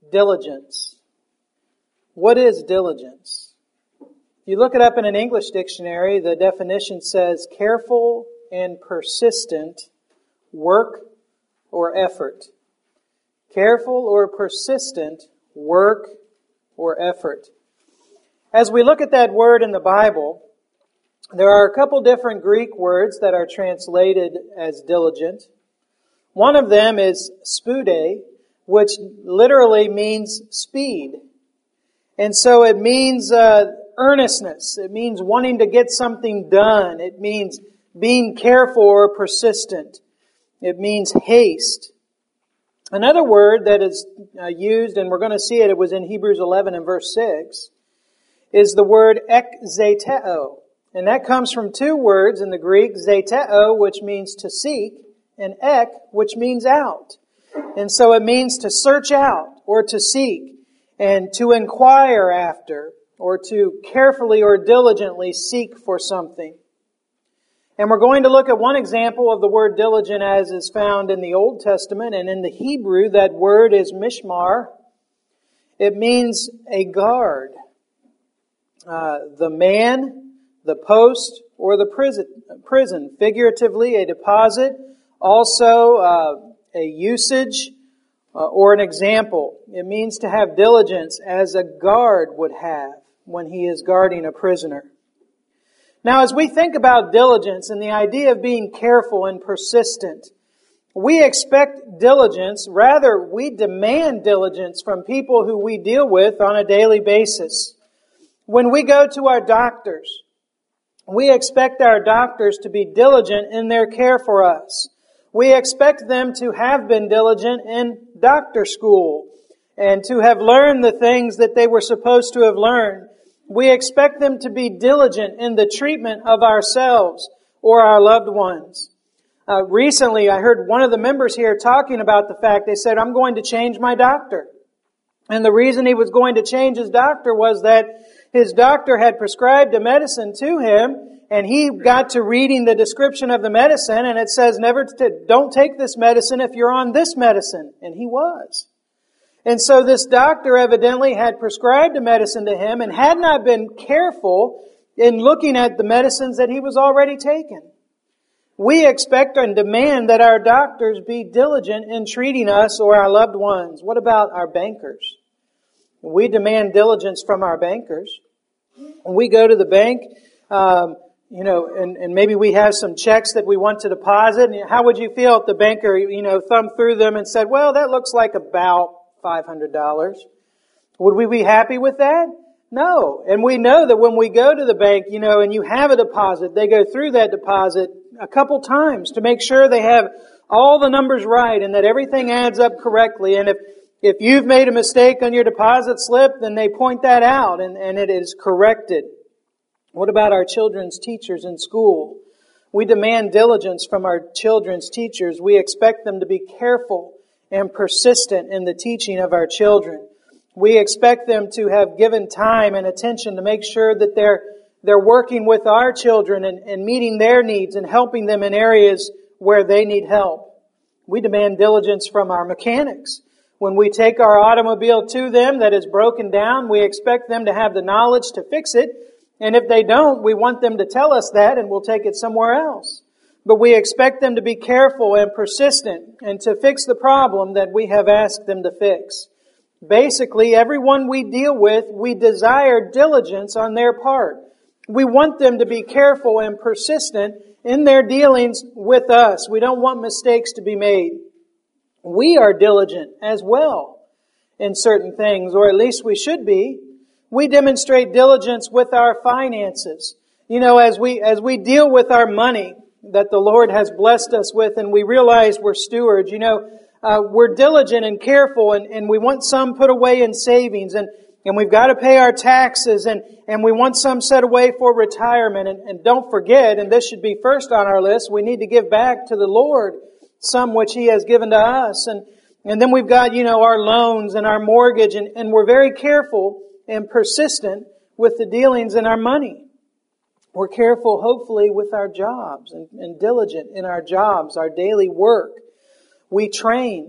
Diligence. What is diligence? If you look it up in an English dictionary, the definition says careful and persistent work or effort. Careful or persistent work or effort. As we look at that word in the Bible, there are a couple different Greek words that are translated as diligent. One of them is spude, which literally means speed. And so it means earnestness. It means wanting to get something done. It means being careful or persistent. It means haste. Another word that is used, and we're going to see it was in Hebrews 11 and verse 6, is the word ekzeteo. And that comes from two words in the Greek, zeteo, which means to seek, and ek, which means out. And so it means to search out, or to seek, and to inquire after, or to carefully or diligently seek for something. And we're going to look at one example of the word diligent as is found in the Old Testament, and in the Hebrew that word is mishmar. It means a guard. The man, the post, or the prison. Figuratively, a deposit. Also, a usage or an example. It means to have diligence as a guard would have when he is guarding a prisoner. Now, as we think about diligence and the idea of being careful and persistent, we expect diligence, rather we demand diligence from people who we deal with on a daily basis. When we go to our doctors, we expect our doctors to be diligent in their care for us. We expect them to have been diligent in doctor school and to have learned the things that they were supposed to have learned. We expect them to be diligent in the treatment of ourselves or our loved ones. Recently, I heard one of the members here talking about the fact, they said, I'm going to change my doctor. And the reason he was going to change his doctor was that his doctor had prescribed a medicine to him, and he got to reading the description of the medicine, and it says, don't take this medicine if you're on this medicine. And he was. And so this doctor evidently had prescribed a medicine to him and had not been careful in looking at the medicines that he was already taking. We expect and demand that our doctors be diligent in treating us or our loved ones. What about our bankers? We demand diligence from our bankers. When we go to the bank, and maybe we have some checks that we want to deposit. And how would you feel if the banker, thumbed through them and said, well, that looks like about $500. Would we be happy with that? No. And we know that when we go to the bank, and you have a deposit, they go through that deposit a couple times to make sure they have all the numbers right and that everything adds up correctly. And if you've made a mistake on your deposit slip, then they point that out and it is corrected. What about our children's teachers in school? We demand diligence from our children's teachers. We expect them to be careful and persistent in the teaching of our children. We expect them to have given time and attention to make sure that they're working with our children and meeting their needs and helping them in areas where they need help. We demand diligence from our mechanics. When we take our automobile to them that is broken down, we expect them to have the knowledge to fix it. And if they don't, we want them to tell us that and we'll take it somewhere else. But we expect them to be careful and persistent and to fix the problem that we have asked them to fix. Basically, everyone we deal with, we desire diligence on their part. We want them to be careful and persistent in their dealings with us. We don't want mistakes to be made. We are diligent as well in certain things, or at least we should be. We demonstrate diligence with our finances. As we deal with our money that the Lord has blessed us with and we realize we're stewards, we're diligent and careful and we want some put away in savings and we've got to pay our taxes and we want some set away for retirement. And don't forget, and this should be first on our list, we need to give back to the Lord some which He has given to us. And then we've got, our loans and our mortgage and we're very careful and persistent with the dealings in our money. We're careful, hopefully, with our jobs and diligent in our jobs, our daily work. We train.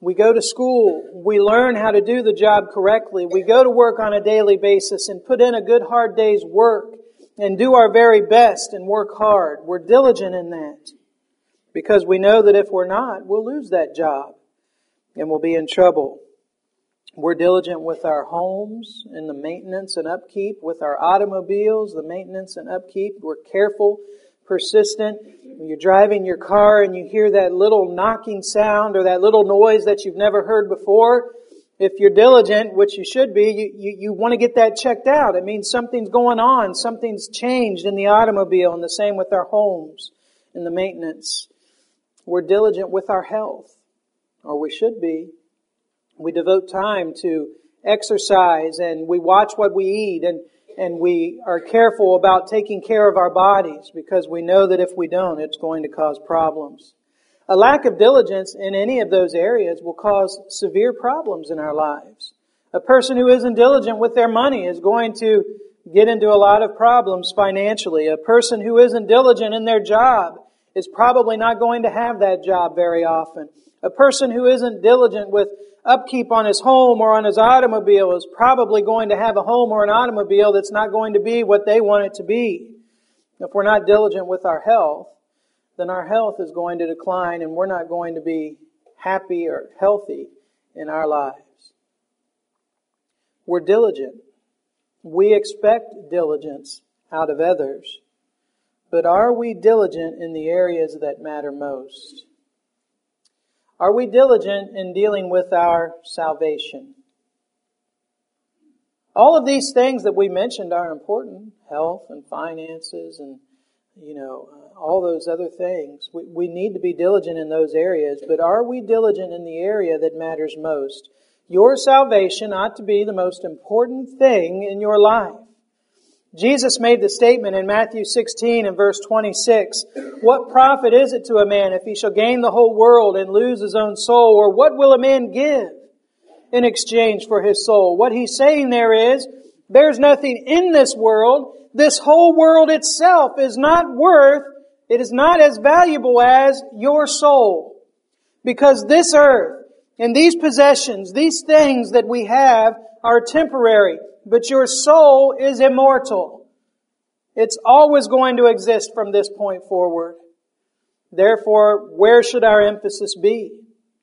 We go to school. We learn how to do the job correctly. We go to work on a daily basis and put in a good hard day's work and do our very best and work hard. We're diligent in that because we know that if we're not, we'll lose that job and we'll be in trouble. We're diligent with our homes and the maintenance and upkeep, with our automobiles, the maintenance and upkeep. We're careful, persistent. When you're driving your car and you hear that little knocking sound or that little noise that you've never heard before, if you're diligent, which you should be, you want to get that checked out. It means something's going on, something's changed in the automobile, and the same with our homes and the maintenance. We're diligent with our health, or we should be. We devote time to exercise and we watch what we eat and we are careful about taking care of our bodies because we know that if we don't, it's going to cause problems. A lack of diligence in any of those areas will cause severe problems in our lives. A person who isn't diligent with their money is going to get into a lot of problems financially. A person who isn't diligent in their job is probably not going to have that job very often. A person who isn't diligent with upkeep on his home or on his automobile is probably going to have a home or an automobile that's not going to be what they want it to be. If we're not diligent with our health, then our health is going to decline and we're not going to be happy or healthy in our lives. We're diligent. We expect diligence out of others. But are we diligent in the areas that matter most? Are we diligent in dealing with our salvation? All of these things that we mentioned are important. Health and finances and, all those other things. We need to be diligent in those areas. But are we diligent in the area that matters most? Your salvation ought to be the most important thing in your life. Jesus made the statement in Matthew 16 and verse 26, "What profit is it to a man if he shall gain the whole world and lose his own soul? Or what will a man give in exchange for his soul?" What he's saying there is, there's nothing in this world. This whole world itself is not it is not as valuable as your soul. Because this earth and these possessions, these things that we have are temporary. But your soul is immortal. It's always going to exist from this point forward. Therefore, where should our emphasis be?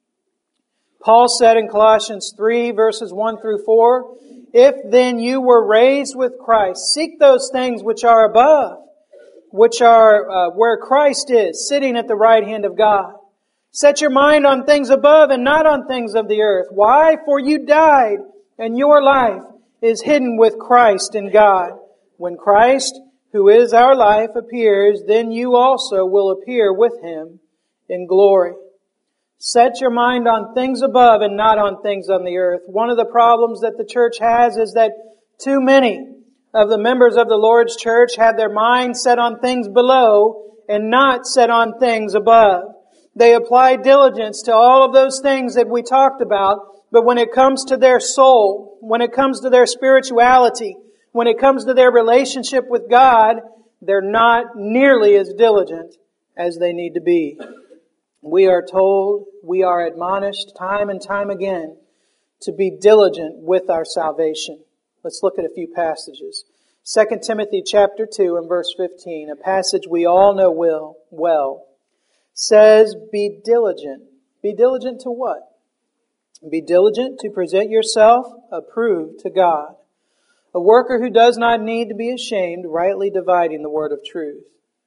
Paul said in Colossians 3 verses 1 through 4, "If then you were raised with Christ, seek those things which are above, which are where Christ is, sitting at the right hand of God. Set your mind on things above and not on things of the earth. Why? For you died, and your life is hidden with Christ in God. When Christ, who is our life, appears, then you also will appear with Him in glory." Set your mind on things above and not on things on the earth. One of the problems that the church has is that too many of the members of the Lord's church have their mind set on things below and not set on things above. They apply diligence to all of those things that we talked about, but when it comes to their soul, when it comes to their spirituality, when it comes to their relationship with God, they're not nearly as diligent as they need to be. We are told, we are admonished time and time again to be diligent with our salvation. Let's look at a few passages. 2 Timothy chapter 2 and verse 15, a passage we all know well, says, "Be diligent." Be diligent to what? Be diligent to present yourself approved to God, a worker who does not need to be ashamed, rightly dividing the word of truth.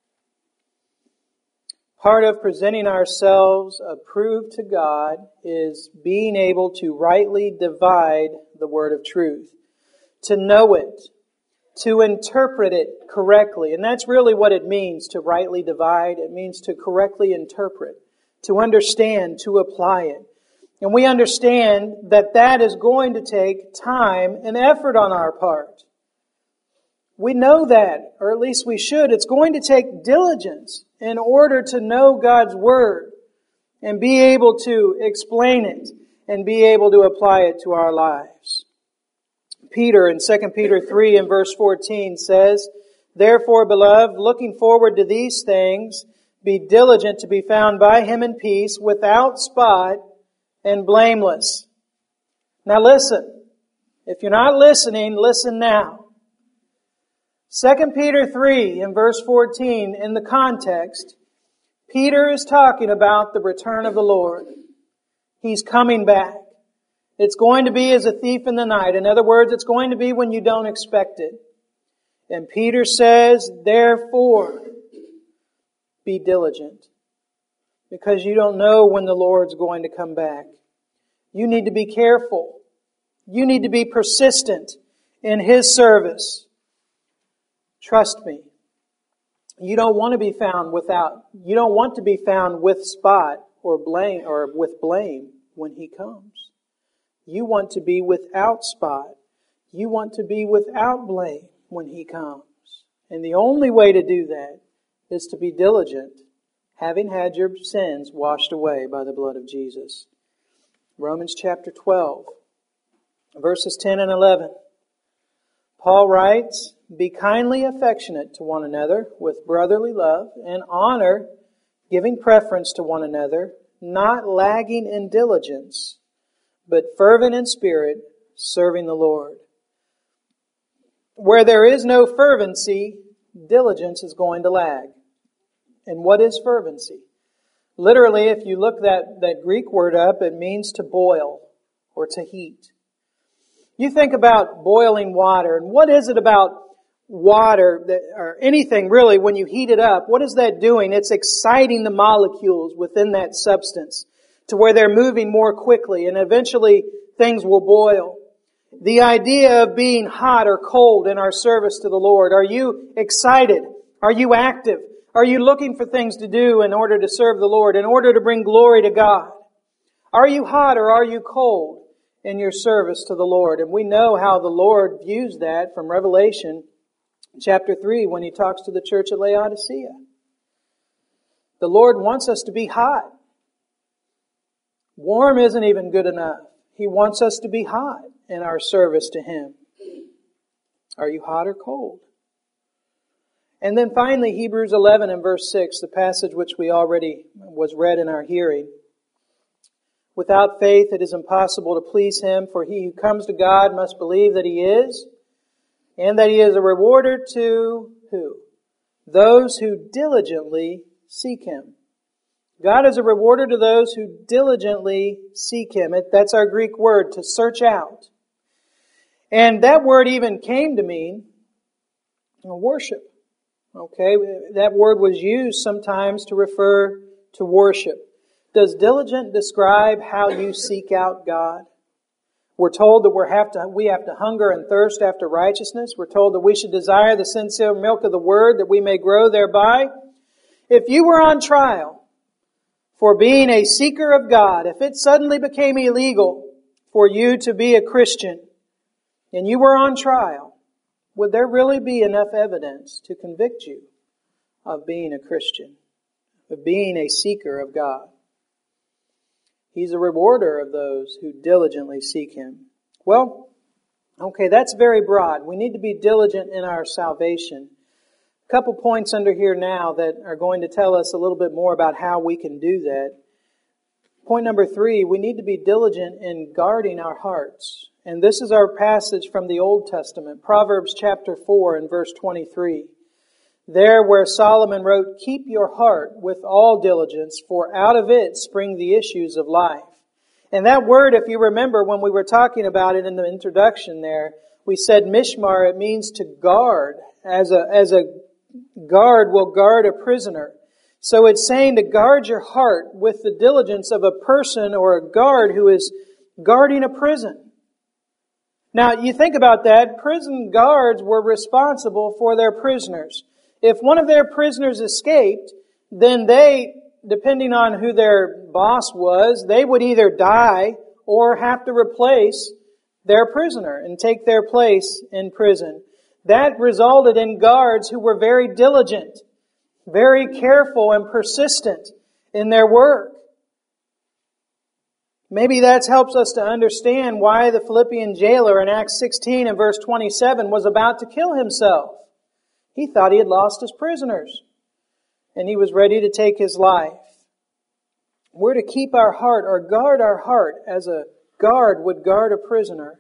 Part of presenting ourselves approved to God is being able to rightly divide the word of truth, to know it, to interpret it correctly. And that's really what it means to rightly divide. It means to correctly interpret, to understand, to apply it. And we understand that that is going to take time and effort on our part. We know that, or at least we should. It's going to take diligence in order to know God's Word and be able to explain it and be able to apply it to our lives. Peter in 2 Peter 3 and verse 14 says, "Therefore, beloved, looking forward to these things, be diligent to be found by Him in peace, without spot, and blameless. Now listen. If you're not listening, listen now. 2 Peter 3 in verse 14, in the context, Peter is talking about the return of the Lord. He's coming back. It's going to be as a thief in the night. In other words, it's going to be when you don't expect it. And Peter says, therefore, be diligent. Because you don't know when the Lord's going to come back. You need to be careful. You need to be persistent in His service. Trust me. You don't want to be found with spot or blame or with blame when He comes. You want to be without spot. You want to be without blame when He comes. And the only way to do that is to be diligent, having had your sins washed away by the blood of Jesus. Romans chapter 12, verses 10 and 11. Paul writes, be kindly affectionate to one another with brotherly love and honor, giving preference to one another, not lagging in diligence, but fervent in spirit, serving the Lord. Where there is no fervency, diligence is going to lag. And what is fervency? Literally, if you look that Greek word up, it means to boil or to heat. You think about boiling water, and what is it about water, or anything really, when you heat it up, what is that doing? It's exciting the molecules within that substance to where they're moving more quickly, and eventually things will boil. The idea of being hot or cold in our service to the Lord. Are you excited? Are you active? Are you looking for things to do in order to serve the Lord, in order to bring glory to God? Are you hot or are you cold in your service to the Lord? And we know how the Lord views that from Revelation chapter 3 when He talks to the church at Laodicea. The Lord wants us to be hot. Warm isn't even good enough. He wants us to be hot in our service to Him. Are you hot or cold? And then finally, Hebrews 11 and verse 6, the passage which we already was read in our hearing. Without faith it is impossible to please Him, for he who comes to God must believe that He is, and that He is a rewarder to who? Those who diligently seek Him. God is a rewarder to those who diligently seek Him. That's our Greek word, to search out. And that word even came to mean worship. Okay, that word was used sometimes to refer to worship. Does diligent describe how you seek out God? We're told that we have to hunger and thirst after righteousness. We're told that we should desire the sincere milk of the Word that we may grow thereby. If you were on trial for being a seeker of God, if it suddenly became illegal for you to be a Christian and you were on trial, would there really be enough evidence to convict you of being a Christian, of being a seeker of God? He's a rewarder of those who diligently seek Him. Well, okay, that's very broad. We need to be diligent in our salvation. A couple points under here now that are going to tell us a little bit more about how we can do that. Point number 3, we need to be diligent in guarding our hearts. And this is our passage from the Old Testament, Proverbs chapter 4 and verse 23. There where Solomon wrote, keep your heart with all diligence, for out of it spring the issues of life. And that word, if you remember when we were talking about it in the introduction there, we said mishmar, it means to guard. As a guard will guard a prisoner. So it's saying to guard your heart with the diligence of a person or a guard who is guarding a prison. Now, you think about that, prison guards were responsible for their prisoners. If one of their prisoners escaped, then they, depending on who their boss was, they would either die or have to replace their prisoner and take their place in prison. That resulted in guards who were very diligent, very careful and persistent in their work. Maybe that helps us to understand why the Philippian jailer in Acts 16 and verse 27 was about to kill himself. He thought he had lost his prisoners, and he was ready to take his life. We're to keep our heart or guard our heart as a guard would guard a prisoner.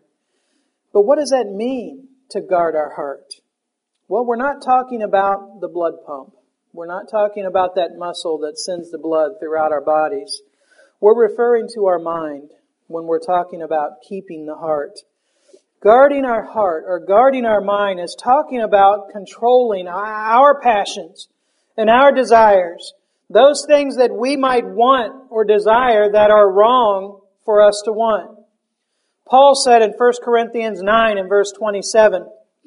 But what does that mean to guard our heart? Well, we're not talking about the blood pump. We're not talking about that muscle that sends the blood throughout our bodies. We're referring to our mind when we're talking about keeping the heart. Guarding our heart or guarding our mind is talking about controlling our passions and our desires. Those things that we might want or desire that are wrong for us to want. Paul said in 1 Corinthians 9 and verse 27,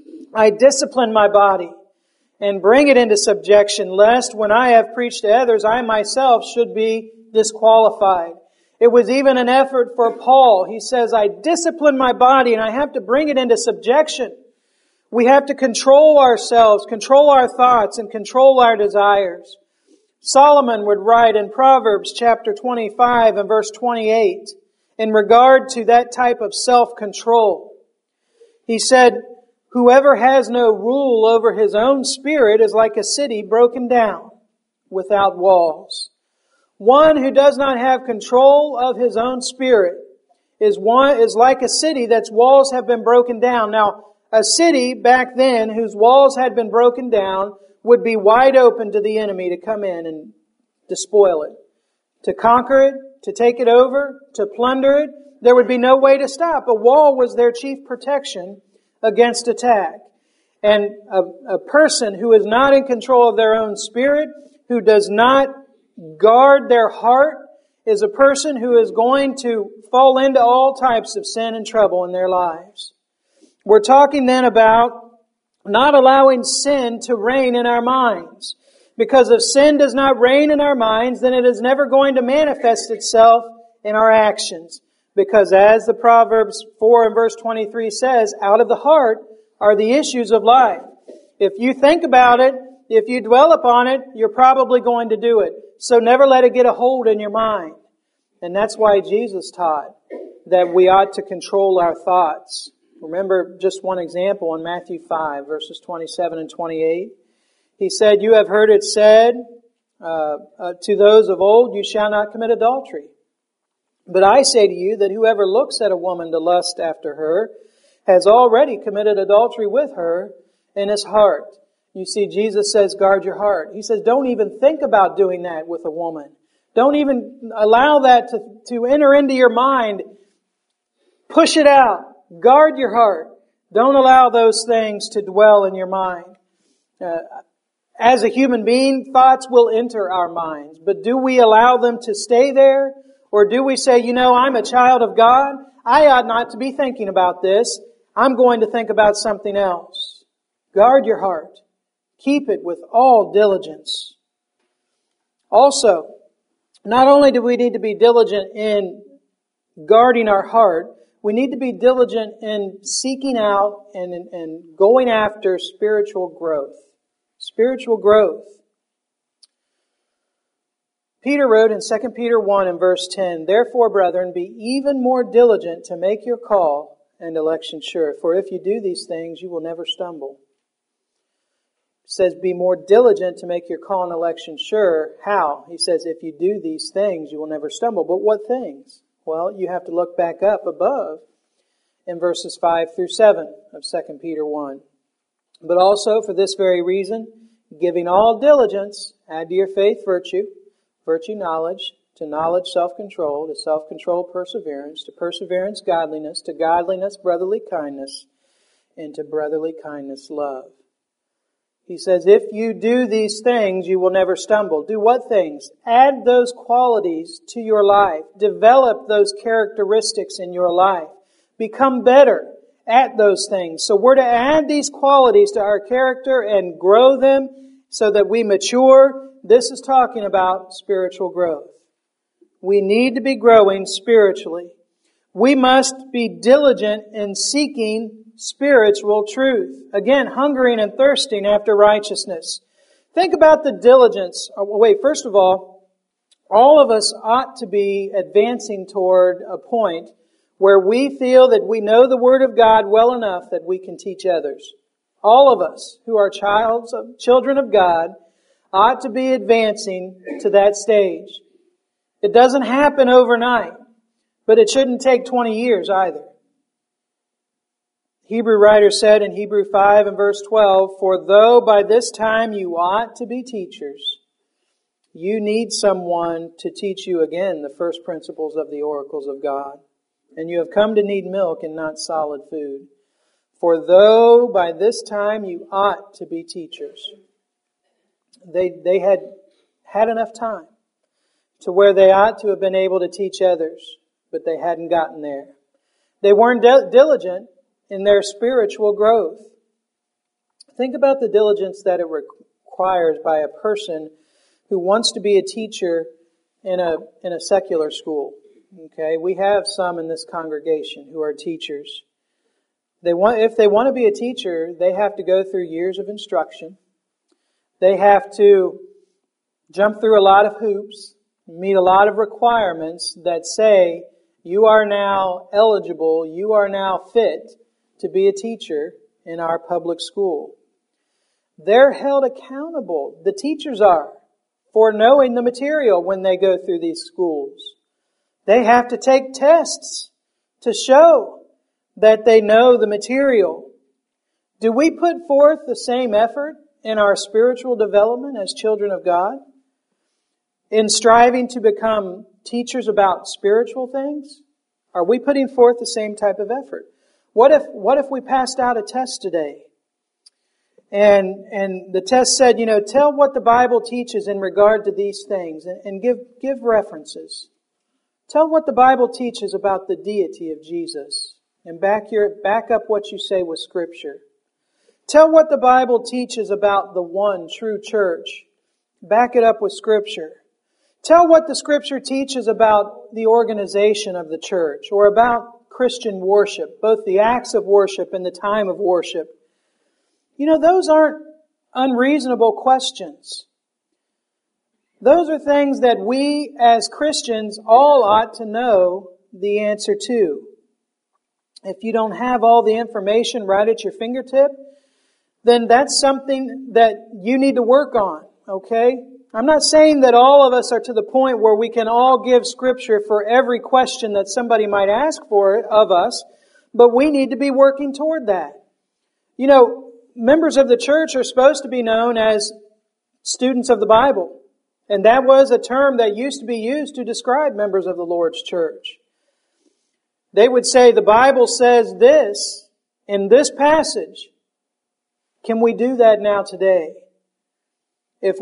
I discipline my body and bring it into subjection, lest when I have preached to others, I myself should be disqualified. It was even an effort for Paul. He says, I discipline my body and I have to bring it into subjection. We have to control ourselves, control our thoughts, and control our desires. Solomon would write in Proverbs chapter 25 and verse 28 in regard to that type of self-control. He said, whoever has no rule over his own spirit is like a city broken down without walls. One who does not have control of his own spirit is like a city that's walls have been broken down. Now, a city back then whose walls had been broken down would be wide open to the enemy to come in and despoil it, to conquer it, to take it over, to plunder it. There would be no way to stop. A wall was their chief protection against attack. And a person who is not in control of their own spirit, who does not guard their heart, is a person who is going to fall into all types of sin and trouble in their lives. We're talking then about not allowing sin to reign in our minds. Because if sin does not reign in our minds, then it is never going to manifest itself in our actions. Because as the Proverbs 4 and verse 23 says, out of the heart are the issues of life. If you think about it, if you dwell upon it, you're probably going to do it. So never let it get a hold in your mind. And that's why Jesus taught that we ought to control our thoughts. Remember just one example in Matthew 5, verses 27 and 28. He said, you have heard it said to those of old, you shall not commit adultery. But I say to you that whoever looks at a woman to lust after her has already committed adultery with her in his heart. You see, Jesus says, guard your heart. He says, don't even think about doing that with a woman. Don't even allow that to enter into your mind. Push it out. Guard your heart. Don't allow those things to dwell in your mind. As a human being, thoughts will enter our minds. But do we allow them to stay there? Or do we say, I'm a child of God. I ought not to be thinking about this. I'm going to think about something else. Guard your heart. Keep it with all diligence. Also, not only do we need to be diligent in guarding our heart, we need to be diligent in seeking out and going after spiritual growth. Spiritual growth. Peter wrote in 2 Peter 1 and verse 10, therefore, brethren, be even more diligent to make your call and election sure. For if you do these things, you will never stumble. It says, be more diligent to make your call and election sure. How? He says, if you do these things, you will never stumble. But what things? Well, you have to look back up above in verses 5 through 7 of 2 Peter 1. But also for this very reason, giving all diligence, add to your faith virtue, virtue knowledge, to knowledge self-control, to self-control perseverance, to perseverance godliness, to godliness brotherly kindness, and to brotherly kindness love. He says, if you do these things, you will never stumble. Do what things? Add those qualities to your life. Develop those characteristics in your life. Become better at those things. So we're to add these qualities to our character and grow them so that we mature. This is talking about spiritual growth. We need to be growing spiritually. We must be diligent in seeking spiritual truth. Again, hungering and thirsting after righteousness. Think about the diligence. First of all of us ought to be advancing toward a point where we feel that we know the Word of God well enough that we can teach others. All of us who are children of God ought to be advancing to that stage. It doesn't happen overnight, but it shouldn't take 20 years either. Hebrew writer said in Hebrew 5 and verse 12, "For though by this time you ought to be teachers, you need someone to teach you again the first principles of the oracles of God. And you have come to need milk and not solid food. For though by this time you ought to be teachers." They had enough time to where they ought to have been able to teach others, but they hadn't gotten there. They weren't diligent in their spiritual growth. Think about the diligence that it requires by a person who wants to be a teacher in a secular school. Okay, we have some in this congregation who are teachers. If they want to be a teacher, they have to go through years of instruction. They have to jump through a lot of hoops, meet a lot of requirements that say, you are now eligible, you are now fit to be a teacher in our public school. They're held accountable, the teachers are, for knowing the material when they go through these schools. They have to take tests to show that they know the material. Do we put forth the same effort in our spiritual development as children of God? In striving to become teachers about spiritual things? Are we putting forth the same type of effort? What if we passed out a test today? And the test said, tell what the Bible teaches in regard to these things and give references. Tell what the Bible teaches about the deity of Jesus and back up what you say with Scripture. Tell what the Bible teaches about the one true church. Back it up with Scripture. Tell what the Scripture teaches about the organization of the church or about Christian worship, both the acts of worship and the time of worship. Those aren't unreasonable questions. Those are things that we as Christians all ought to know the answer to. If you don't have all the information right at your fingertip, then that's something that you need to work on, okay? I'm not saying that all of us are to the point where we can all give Scripture for every question that somebody might ask for of us, but we need to be working toward that. Members of the church are supposed to be known as students of the Bible. And that was a term that used to be used to describe members of the Lord's church. They would say, the Bible says this in this passage. Can we do that now today? If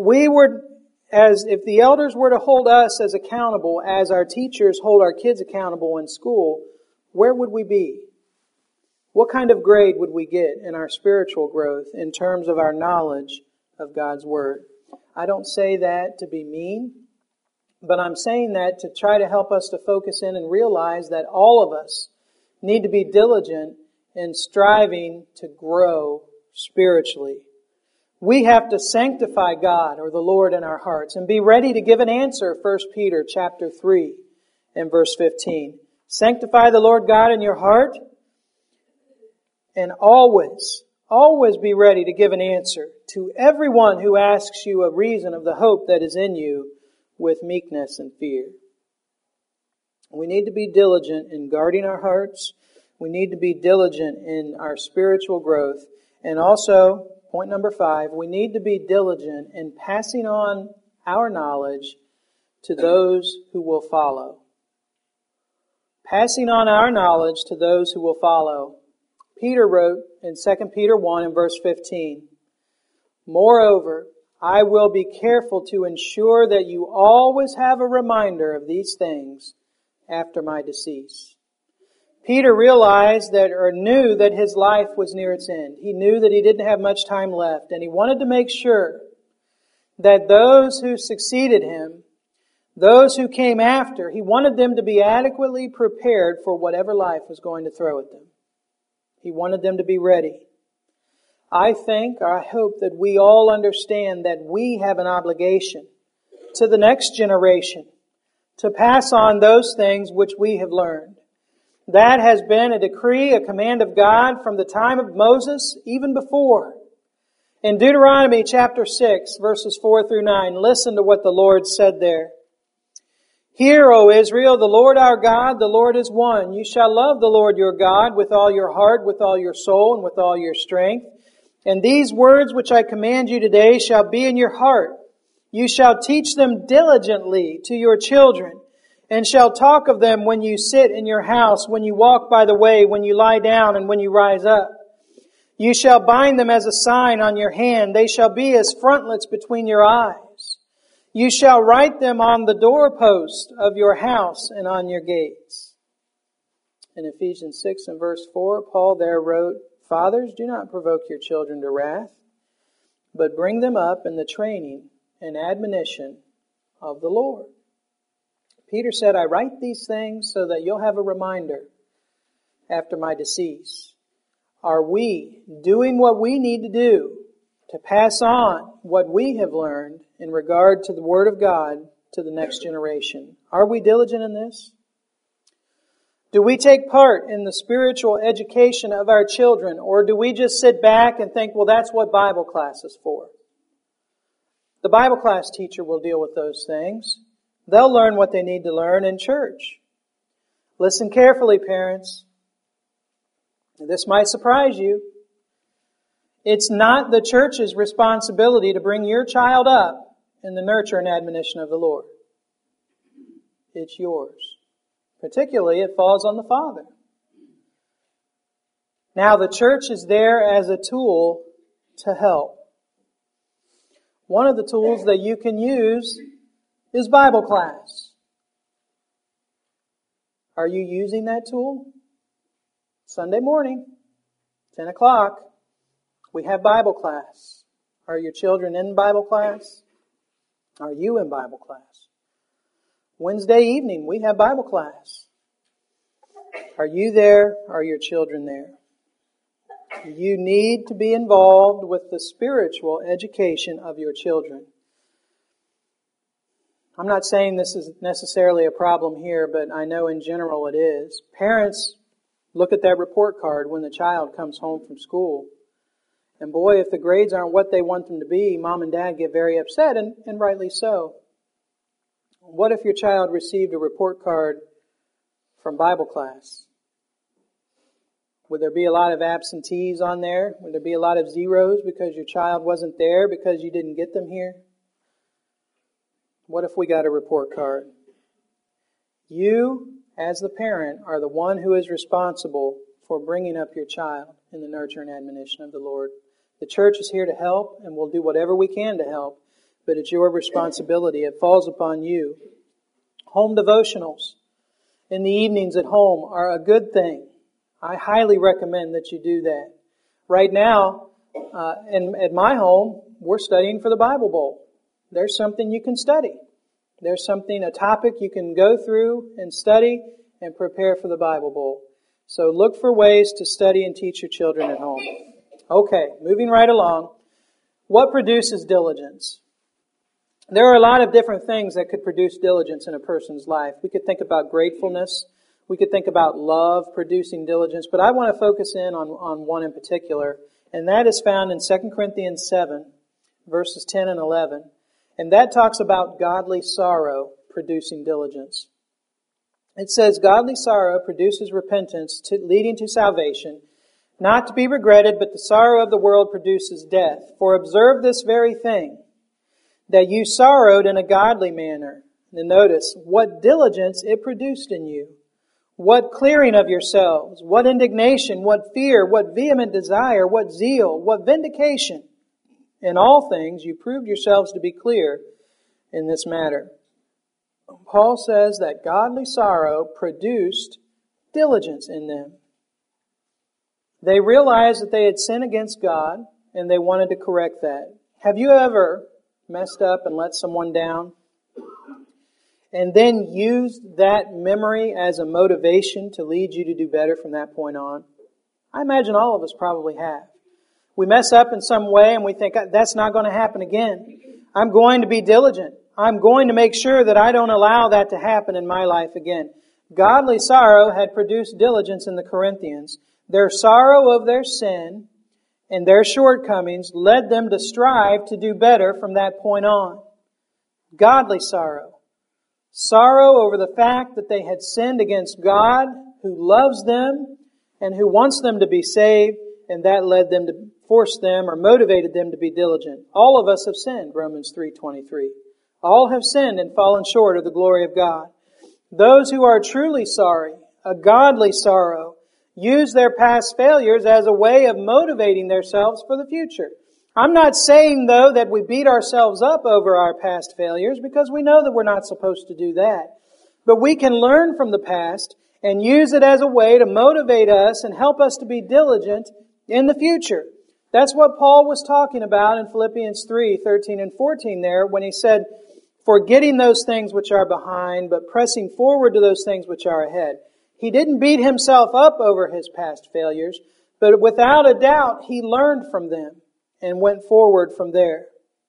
the elders were to hold us as accountable as our teachers hold our kids accountable in school, where would we be? What kind of grade would we get in our spiritual growth in terms of our knowledge of God's Word? I don't say that to be mean, but I'm saying that to try to help us to focus in and realize that all of us need to be diligent in striving to grow spiritually. We have to sanctify God or the Lord in our hearts and be ready to give an answer, 1 Peter chapter 3 and verse 15. Sanctify the Lord God in your heart and always be ready to give an answer to everyone who asks you a reason of the hope that is in you with meekness and fear. We need to be diligent in guarding our hearts. We need to be diligent in our spiritual growth. And also, point number 5, we need to be diligent in passing on our knowledge to those who will follow. Passing on our knowledge to those who will follow. Peter wrote in 2 Peter 1 and verse 15, "Moreover, I will be careful to ensure that you always have a reminder of these things after my decease." Peter realized knew that his life was near its end. He knew that he didn't have much time left, and he wanted to make sure that those who succeeded him, those who came after, he wanted them to be adequately prepared for whatever life was going to throw at them. He wanted them to be ready. I hope that we all understand that we have an obligation to the next generation to pass on those things which we have learned. That has been a decree, a command of God from the time of Moses, even before. In Deuteronomy chapter 6, verses 4 through 9, listen to what the Lord said there. Hear, O Israel, the Lord our God, the Lord is one. You shall love the Lord your God with all your heart, with all your soul, and with all your strength. And these words which I command you today shall be in your heart. You shall teach them diligently to your children, and shall talk of them when you sit in your house, when you walk by the way, when you lie down, and when you rise up. You shall bind them as a sign on your hand. They shall be as frontlets between your eyes. You shall write them on the doorpost of your house and on your gates. In Ephesians 6 and verse 4, Paul there wrote, Fathers, do not provoke your children to wrath, but bring them up in the training and admonition of the Lord. Peter said, I write these things so that you'll have a reminder after my decease. Are we doing what we need to do to pass on what we have learned in regard to the Word of God to the next generation? Are we diligent in this? Do we take part in the spiritual education of our children, or do we just sit back and think, well, that's what Bible class is for? The Bible class teacher will deal with those things. They'll learn what they need to learn in church. Listen carefully, parents. This might surprise you. It's not the church's responsibility to bring your child up in the nurture and admonition of the Lord. It's yours. Particularly, it falls on the father. Now, the church is there as a tool to help. One of the tools that you can use is Bible class. Are you using that tool? Sunday morning, 10 o'clock, we have Bible class. Are your children in Bible class? Are you in Bible class? Wednesday evening, we have Bible class. Are you there? Are your children there? You need to be involved with the spiritual education of your children. I'm not saying this is necessarily a problem here, but I know in general it is. Parents look at that report card when the child comes home from school. And boy, if the grades aren't what they want them to be, mom and dad get very upset, and rightly so. What if your child received a report card from Bible class? Would there be a lot of absentees on there? Would there be a lot of zeros because your child wasn't there because you didn't get them here? What if we got a report card? You, as the parent, are the one who is responsible for bringing up your child in the nurture and admonition of the Lord. The church is here to help, and we'll do whatever we can to help, but it's your responsibility. It falls upon you. Home devotionals in the evenings at home are a good thing. I highly recommend that you do that. Right now, at my home, we're studying for the Bible Bowl. There's something you can study. There's a topic you can go through and study and prepare for the Bible Bowl. So look for ways to study and teach your children at home. Okay, moving right along. What produces diligence? There are a lot of different things that could produce diligence in a person's life. We could think about gratefulness. We could think about love producing diligence. But I want to focus in on one in particular, and that is found in 2 Corinthians 7, verses 10 and 11. And that talks about godly sorrow producing diligence. It says, godly sorrow produces repentance leading to salvation, not to be regretted, but the sorrow of the world produces death. For observe this very thing, that you sorrowed in a godly manner. And notice what diligence it produced in you. What clearing of yourselves, what indignation, what fear, what vehement desire, what zeal, what vindication. In all things you proved yourselves to be clear in this matter. Paul says that godly sorrow produced diligence in them. They realized that they had sinned against God, and they wanted to correct that. Have you ever messed up and let someone down, and then used that memory as a motivation to lead you to do better from that point on? I imagine all of us probably have. We mess up in some way and we think, that's not going to happen again. I'm going to be diligent. I'm going to make sure that I don't allow that to happen in my life again. Godly sorrow had produced diligence in the Corinthians. Their sorrow of their sin and their shortcomings led them to strive to do better from that point on. Godly sorrow. Sorrow over the fact that they had sinned against God, who loves them and who wants them to be saved, and that led them to force them or motivated them to be diligent. All of us have sinned, Romans 3:23. All have sinned and fallen short of the glory of God. Those who are truly sorry, a godly sorrow, use their past failures as a way of motivating themselves for the future. I'm not saying, though, that we beat ourselves up over our past failures, because we know that we're not supposed to do that. But we can learn from the past and use it as a way to motivate us and help us to be diligent in the future. That's what Paul was talking about in Philippians 3:13 and 14 there, when he said, forgetting those things which are behind, but pressing forward to those things which are ahead. He didn't beat himself up over his past failures, but without a doubt, he learned from them and went forward from there.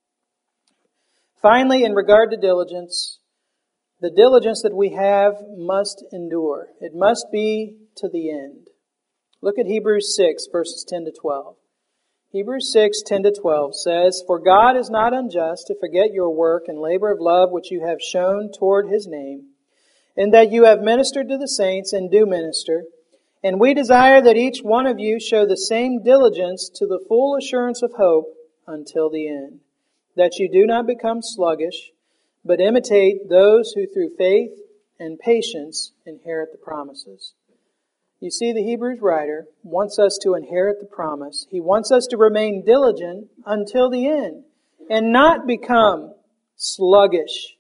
Finally, in regard to diligence, the diligence that we have must endure. It must be to the end. Look at Hebrews 6, verses 10 to 12. Hebrews 6, 10 to 12 says, for God is not unjust to forget your work and labor of love which you have shown toward His name, and that you have ministered to the saints and do minister. And we desire that each one of you show the same diligence to the full assurance of hope until the end, that you do not become sluggish, but imitate those who through faith and patience inherit the promises. You see, the Hebrews writer wants us to inherit the promise. He wants us to remain diligent until the end and not become sluggish,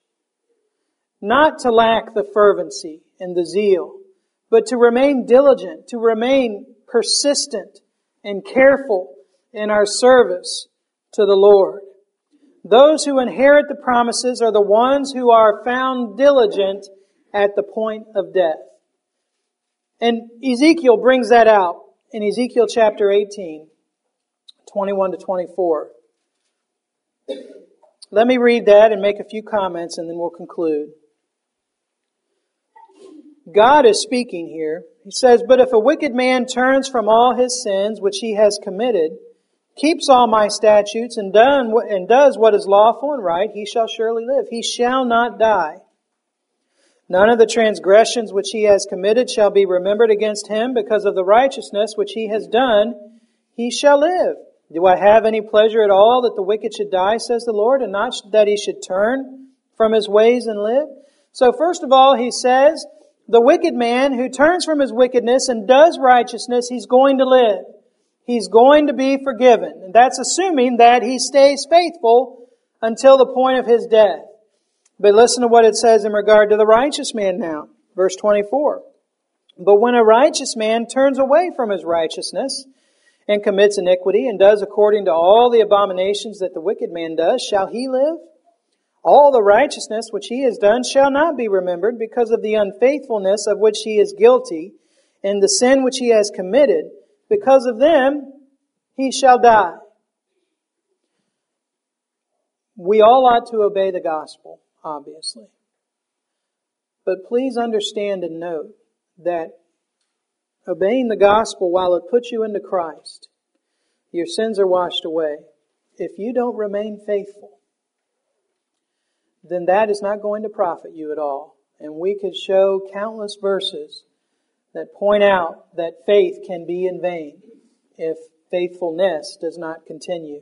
not to lack the fervency and the zeal, but to remain diligent, to remain persistent and careful in our service to the Lord. Those who inherit the promises are the ones who are found diligent at the point of death. And Ezekiel brings that out in Ezekiel chapter 18, 21 to 24. Let me read that and make a few comments and then we'll conclude. God is speaking here. He says, but if a wicked man turns from all his sins which he has committed, keeps all my statutes and does what is lawful and right, he shall surely live. He shall not die. None of the transgressions which he has committed shall be remembered against him, because of the righteousness which he has done, he shall live. Do I have any pleasure at all that the wicked should die, says the Lord, and not that he should turn from his ways and live? So first of all, he says, the wicked man who turns from his wickedness and does righteousness, he's going to live. He's going to be forgiven. And that's assuming that he stays faithful until the point of his death. But listen to what it says in regard to the righteous man now. Verse 24. But when a righteous man turns away from his righteousness and commits iniquity and does according to all the abominations that the wicked man does, shall he live? All the righteousness which he has done shall not be remembered, because of the unfaithfulness of which he is guilty, and the sin which he has committed. Because of them he shall die. We all ought to obey the gospel, obviously. But please understand and note that obeying the gospel, while it puts you into Christ, your sins are washed away. If you don't remain faithful, then that is not going to profit you at all. And we could show countless verses that point out that faith can be in vain if faithfulness does not continue.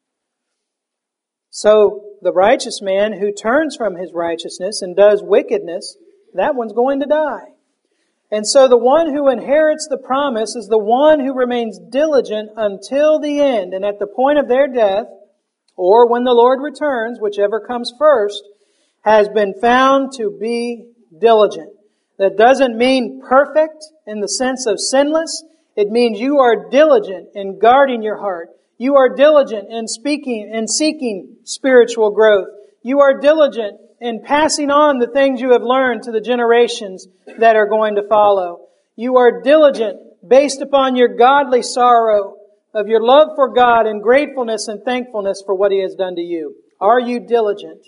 So the righteous man who turns from his righteousness and does wickedness, that one's going to die. And so the one who inherits the promise is the one who remains diligent until the end. And at the point of their death, or when the Lord returns, whichever comes first, has been found to be diligent. That doesn't mean perfect in the sense of sinless. It means you are diligent in guarding your heart. You are diligent in speaking and seeking spiritual growth. You are diligent in passing on the things you have learned to the generations that are going to follow. You are diligent based upon your godly sorrow of your love for God and gratefulness and thankfulness for what He has done to you. Are you diligent?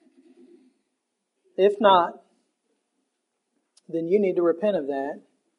If not, then you need to repent of that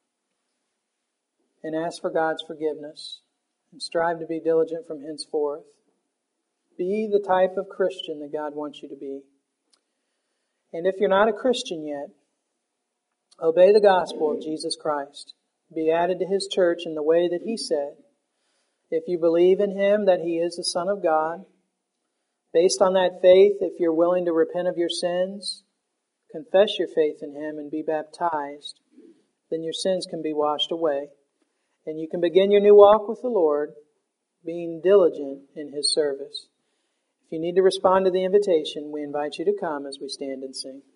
and ask for God's forgiveness and strive to be diligent from henceforth. Be the type of Christian that God wants you to be. And if you're not a Christian yet, obey the gospel of Jesus Christ. Be added to His church in the way that He said. If you believe in Him that He is the Son of God, based on that faith, if you're willing to repent of your sins, confess your faith in Him and be baptized, then your sins can be washed away. And you can begin your new walk with the Lord, being diligent in His service. If you need to respond to the invitation, we invite you to come as we stand and sing.